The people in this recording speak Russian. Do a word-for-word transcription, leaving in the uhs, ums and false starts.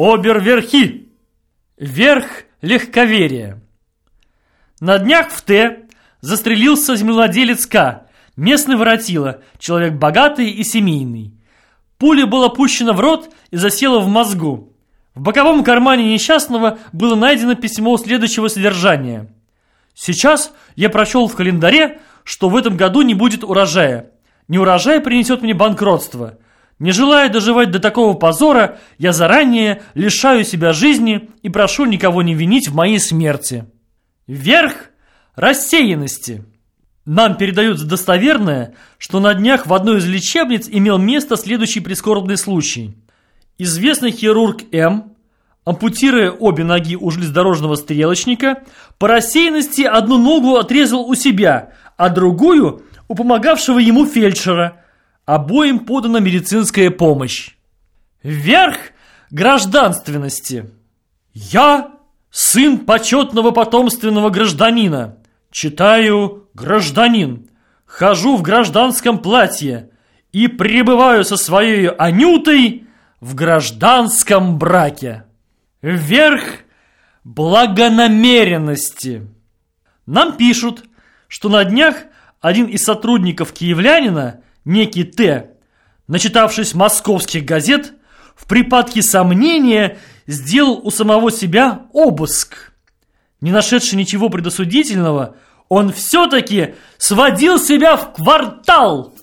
оберверхи. Верх легковерия. На днях в Т застрелился землевладелец К, местный воротила, человек богатый и семейный. Пуля была пущена в рот и засела в мозгу. В боковом кармане несчастного было найдено письмо следующего содержания. Сейчас я прочел в календаре, что в этом году не будет урожая. Неурожай принесет мне банкротство. Не желая доживать до такого позора, я заранее лишаю себя жизни и прошу никого не винить в моей смерти. Верх рассеянности. Нам передают достоверное, что на днях в одной из лечебниц имел место следующий прискорбный случай. Известный хирург М, ампутируя обе ноги у железнодорожного стрелочника, по рассеянности одну ногу отрезал у себя, а другую у помогавшего ему фельдшера. Обоим подана медицинская помощь. Верх гражданственности. Я сын почетного потомственного гражданина. Читаю «гражданин». Хожу в гражданском платье и пребываю со своей Анютой в гражданском браке. Верх благонамеренности. Нам пишут, что на днях один из сотрудников киевлянина, некий Т, начитавшись московских газет, в припадке сомнения сделал у самого себя обыск. Не нашедший ничего предосудительного, он все-таки сводил себя в квартал.